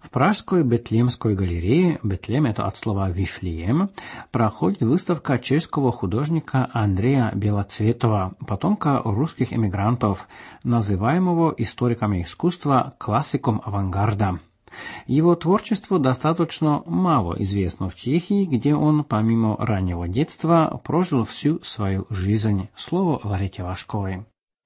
В Пражской Бетлемской галерее, Бетлем это от слова Вифлеем, проходит выставка чешского художника Андрея Белоцветова, потомка русских эмигрантов, называемого историками искусства классиком авангарда. Его творчество достаточно мало известно в Чехии, где он, помимо раннего детства, прожил всю свою жизнь. Слово Ларите Вашковой.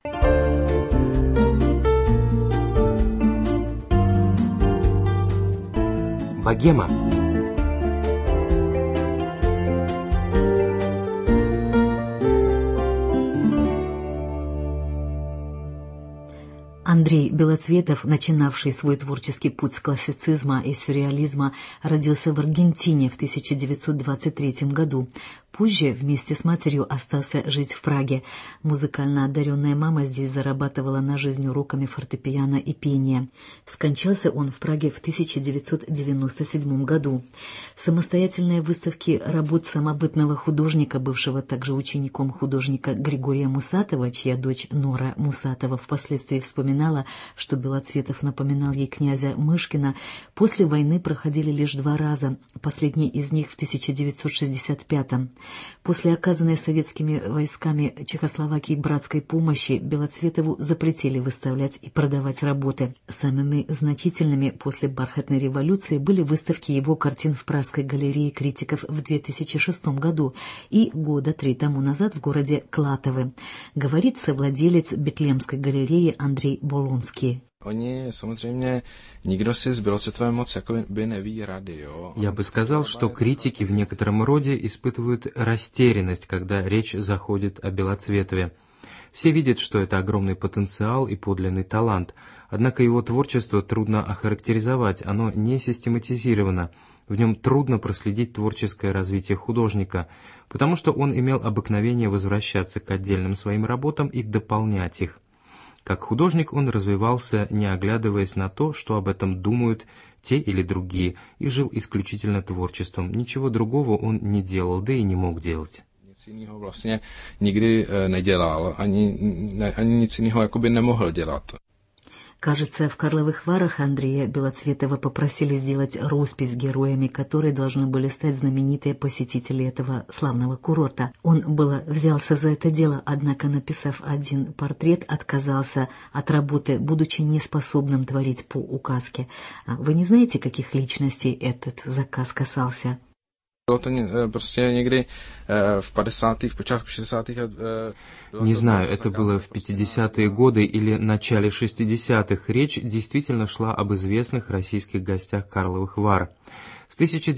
Богема. Андрей Белоцветов, начинавший свой творческий путь с классицизма и сюрреализма, родился в Аргентине в 1923 году. Позже вместе с матерью остался жить в Праге. Музыкально одаренная мама здесь зарабатывала на жизнь уроками фортепиано и пения. Скончался он в Праге в 1997 году. Самостоятельные выставки работ самобытного художника, бывшего также учеником художника Григория Мусатова, чья дочь Нора Мусатова впоследствии вспоминала, что Белоцветов напоминал ей князя Мышкина, после войны проходили лишь 2 раза, последний из них в 1965-м. После оказанной советскими войсками Чехословакии братской помощи Белоцветову запретили выставлять и продавать работы. Самыми значительными после бархатной революции были выставки его картин в Пражской галерее критиков в 2006 году и года 3 тому назад в городе Клатовы, говорит совладелец Бетлемской галереи Андрей Болонский. Oni samozřejmě nikdo si s Белоцветовым moc jakoby neví rady, jo. Я бы сказал, что критики в некотором роде испытывают растерянность, когда речь заходит о Белоцветове. Все видят, что это огромный потенциал и подлинный талант, однако его творчество трудно охарактеризовать, оно не систематизировано, в нем трудно проследить творческое развитие художника, потому что он имел обыкновение возвращаться к отдельным своим работам и дополнять их. Как художник он развивался, не оглядываясь на то, что об этом думают те или другие, и жил исключительно творчеством. Ничего другого он не делал, да и не мог делать. Nic jiného vlastně nikdy nedělal, ani nic jiného jakoby nemohl dělat. Кажется, в Карловых Варах Андрея Белоцветова попросили сделать роспись героями, которые должны были стать знаменитые посетители этого славного курорта. Он было взялся за это дело, однако, написав один портрет, отказался от работы, будучи неспособным творить по указке. Вы не знаете, каких личностей этот заказ касался? Bylo to prostě někdy v 50. počátku 60. Не знаю, это было в 50-е годы или начале 60-х. Речь действительно шла об известных российских гостях Карловых Вар. С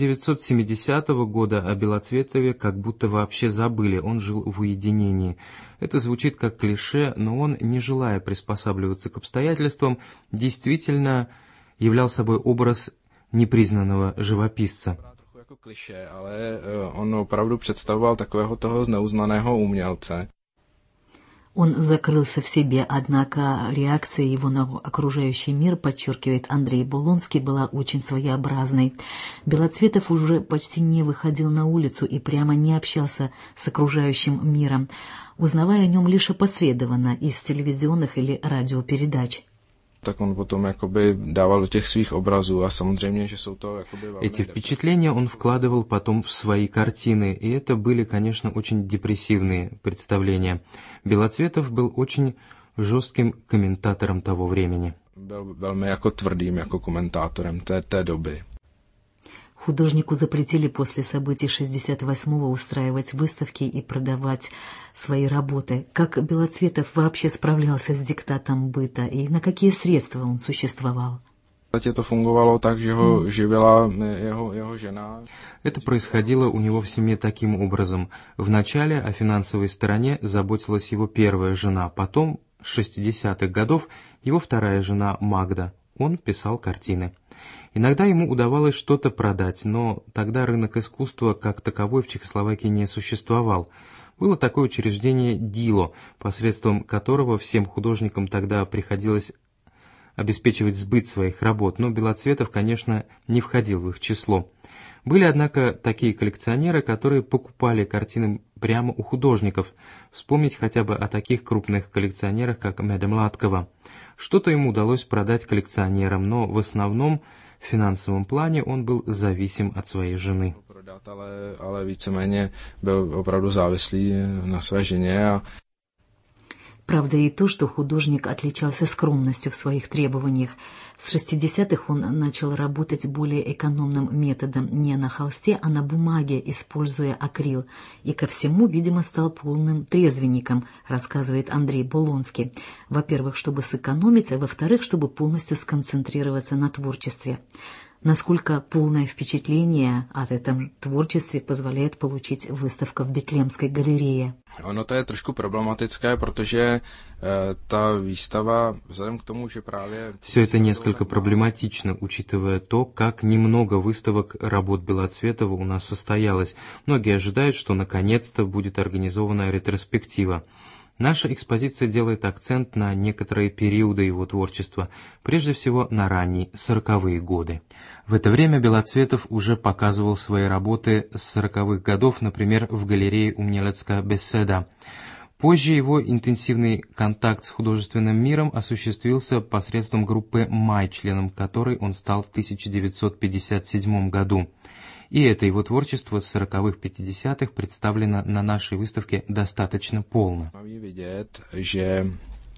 1970 года о Белоцветове как будто вообще забыли, он жил в уединении. Это звучит как клише, но он, не желая приспосабливаться к обстоятельствам, действительно являл собой образ непризнанного живописца. Jako klišé, ale on opravdu představoval takového toho zneuznaného umělce. Он закрылся в себе, однако реакция его на окружающий мир, подчеркивает Андрей Болонский, была очень своеобразной. Белоцветов уже почти не выходил на улицу и прямо не общался с окружающим миром, узнавая о нем лишь опосредованно из телевизионных или радиопередач. Так он потом jakoby дával do těch svých obrazů a samozřejmě, že jsou to jakoby velmi Эти впечатления он вкладывал потом в свои картины, и это были, конечно, очень депрессивные представления. Белоцветов был очень жестким комментатором того времени. Byl velmi jako tvrdým jako komentátorem té doby. Художнику запретили после событий 68-го устраивать выставки и продавать свои работы. Как Белоцветов вообще справлялся с диктатом быта и на какие средства он существовал? To fungovalo tak, že ho živila jeho žena. Это происходило у него в семье таким образом. Вначале о финансовой стороне заботилась его первая жена, потом, с 60-х годов, его вторая жена Магда. Он писал картины. Иногда ему удавалось что-то продать, но тогда рынок искусства как таковой в Чехословакии не существовал. Было такое учреждение ДИЛО, посредством которого всем художникам тогда приходилось обеспечивать сбыт своих работ, но Белоцветов, конечно, не входил в их число. Были, однако, такие коллекционеры, которые покупали картины прямо у художников. Вспомнить хотя бы о таких крупных коллекционерах, как Медем Латкова. Что-то ему удалось продать коллекционерам, но в основном в финансовом плане он был зависим от своей жены. Ale víceméně byl opravdu závislý na své ženě. Правда и то, что художник отличался скромностью в своих требованиях. С 60-х он начал работать более экономным методом, не на холсте, а на бумаге, используя акрил. И ко всему, видимо, стал полным трезвенником, рассказывает Андрей Болонский. Во-первых, чтобы сэкономить, а во-вторых, чтобы полностью сконцентрироваться на творчестве. Насколько полное впечатление от этом творчестве позволяет получить выставка в Бетлемской галерее. Ono to je trošku problematické, protože ta výstava, vzhledem k tomu, že právě... Все это несколько проблематично, учитывая то, как немного выставок работ Белоцветова у нас состоялось. Многие ожидают, что наконец-то будет организована ретроспектива. Наша экспозиция делает акцент на некоторые периоды его творчества, прежде всего на ранние 40-е годы. В это время Белоцветов уже показывал свои работы с 40-х годов, например, в галерее Умнелецкая беседа. Позже его интенсивный контакт с художественным миром осуществился посредством группы «Май», членом которой он стал в 1957 году. И это его творчество с 40-х, 50-х представлено на нашей выставке достаточно полно. Vidět, že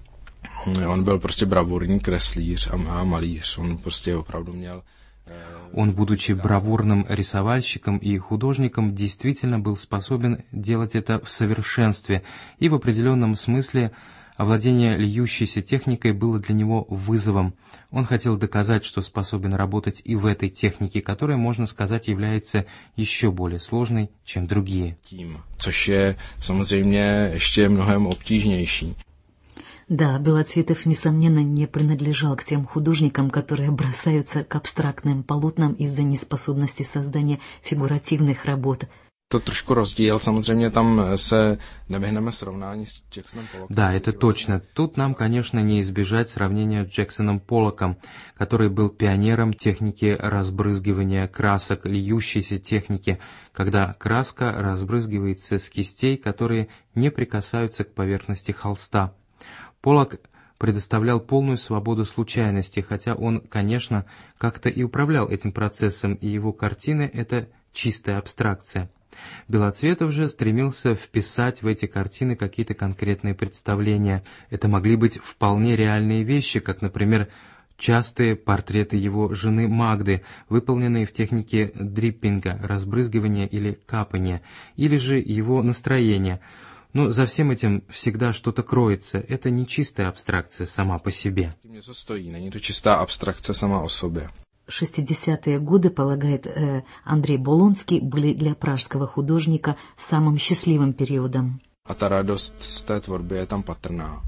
on byl prostě bravurní kreslíř a malíř. Он prostě opravdu měl... Он, будучи бравурным рисовальщиком и художником, действительно был способен делать это в совершенстве, и в определенном смысле овладение льющейся техникой было для него вызовом. Он хотел доказать, что способен работать и в этой технике, которая, можно сказать, является еще более сложной, чем другие. Což je samozřejmě ještě mnohem obtížnější. Да, Белоцветов, несомненно, не принадлежал к тем художникам, которые бросаются к абстрактным полотнам из-за неспособности создания фигуративных работ. To trošku rozdíl, samozřejmě tam se nevyhneme srovnání s Jacksonem Pollockem. Да, это точно. Тут нам, конечно, не избежать сравнения с Джексоном Поллоком, который был пионером техники разбрызгивания красок, льющейся техники, когда краска разбрызгивается с кистей, которые не прикасаются к поверхности холста. Поллок предоставлял полную свободу случайности, хотя он, конечно, как-то и управлял этим процессом, и его картины — это чистая абстракция. Белоцветов же стремился вписать в эти картины какие-то конкретные представления. Это могли быть вполне реальные вещи, как, например, частые портреты его жены Магды, выполненные в технике дриппинга, разбрызгивания или капания, или же его настроение. Но за всем этим всегда что-то кроется. Это не чистая абстракция сама по себе. Něco stojí, není to čistá abstrakce sama o sobě. 60-е годы, полагает Андрей Болонский, были для пражского художника самым счастливым периодом. A ta radost z té tvorby je tam patrná.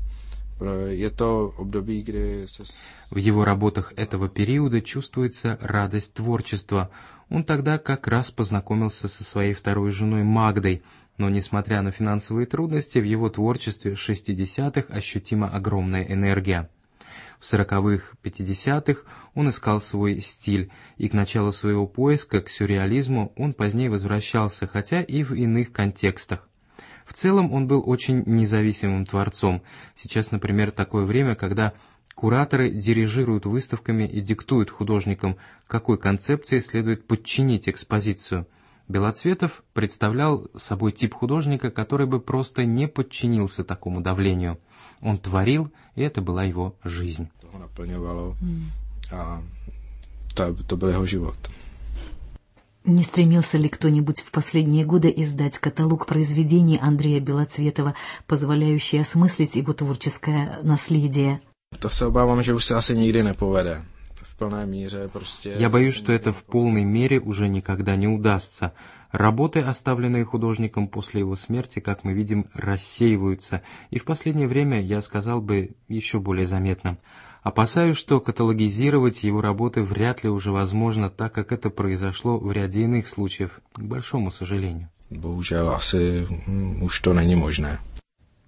Je to období, kdy se... В его работах этого периода чувствуется радость творчества. Он тогда как раз познакомился со своей второй женой Магдой, но, несмотря на финансовые трудности, в его творчестве 60-х ощутима огромная энергия. В 40-х, 50-х он искал свой стиль, и к началу своего поиска к сюрреализму он позднее возвращался, хотя и в иных контекстах. В целом он был очень независимым творцом. Сейчас, например, такое время, когда кураторы дирижируют выставками и диктуют художникам, какой концепции следует подчинить экспозицию. Белоцветов представлял собой тип художника, который бы просто не подчинился такому давлению. Он творил, и это была его жизнь. To byl jeho život. Не стремился ли кто-нибудь в последние годы издать каталог произведений Андрея Белоцветова, позволяющий осмыслить его творческое наследие? To se obávám, že už se asi nikdy nepovede. Я боюсь, что это в полной мере уже никогда не удастся. Работы, оставленные художником после его смерти, как мы видим, рассеиваются, и в последнее время, я сказал бы, еще более заметно. Опасаюсь, что каталогизировать его работы вряд ли уже возможно, так как это произошло в ряде иных случаев, к большому сожалению. Bohužel asi už to není možné.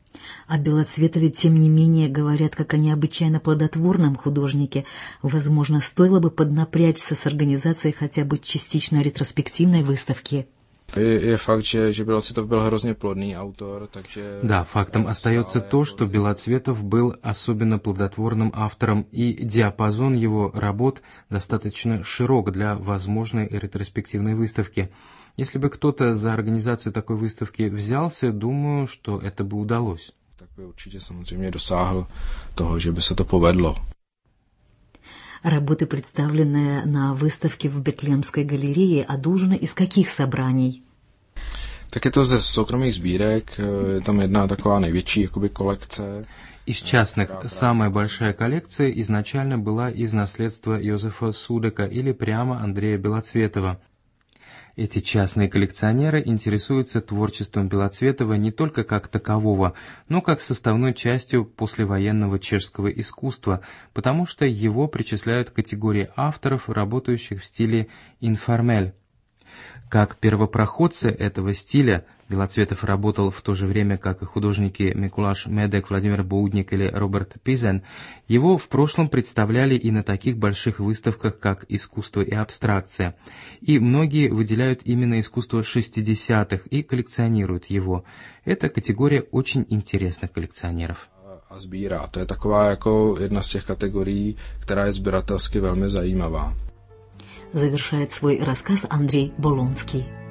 О Белоцветове, тем не менее, говорят как о необычайно плодотворном художнике. Возможно, стоило бы поднапрячься с организацией хотя бы частично ретроспективной выставки. Je fakt, že Bělocvětov byl hrozně plodný autor, takže... Да, фактом остается то, что Белоцветов был особенно плодотворным автором, и диапазон его работ достаточно широк для возможной ретроспективной выставки. Если бы кто-то за организацию такой выставки взялся, думаю, что это бы удалось. Tak by určitě samozřejmě dosáhl toho, že by se to povedlo. Работы, представленные на выставке в Бетлемской галерее, одолжены из каких собраний? Tak je to ze soukromých sbírek, je tam jedna taková největší jakoby kolekce. Из частных самая большая коллекция изначально была из наследства Йозефа Судека или прямо Андрея Белоцветова. Эти частные коллекционеры интересуются творчеством Белоцветова не только как такового, но как составной частью послевоенного чешского искусства, потому что его причисляют к категории авторов, работающих в стиле информель. Как первопроходцы этого стиля, Белоцветов работал в то же время, как и художники Микулаш Медек, Владимир Боудник или Роберт Пизен. Его в прошлом представляли и на таких больших выставках, как «Искусство и абстракция». И многие выделяют именно искусство 60-х и коллекционируют его. Это категория очень интересных коллекционеров. A sbírá. To je taková jako jedna z těch kategorií, která je sběratelsky velmi zajímavá. Завершает свой рассказ Андрей Болонский.